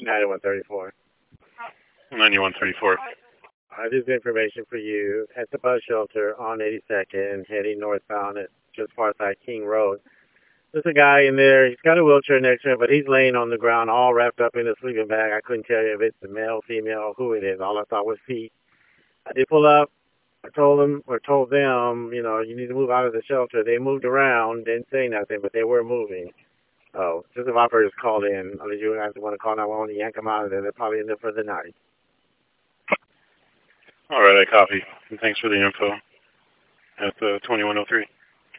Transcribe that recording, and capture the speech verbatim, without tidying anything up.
ninety-one thirty-four. ninety-one thirty-four. Uh, this is information for you. At the bus shelter on eighty-second, heading northbound at just far side King Road. There's a guy in there. He's got a wheelchair next to him, but he's laying on the ground all wrapped up in a sleeping bag. I couldn't tell you if it's a male, female, who it is. All I saw was feet. I did pull up. I told them, or told them, you know, you need to move out of the shelter. They moved around, didn't say nothing, but they were moving. Oh, just if operators called in, or you guys want to call nine one one to yank them out of there, they're probably in there for the night. All right, I copy. And thanks for the info at the twenty-one oh three.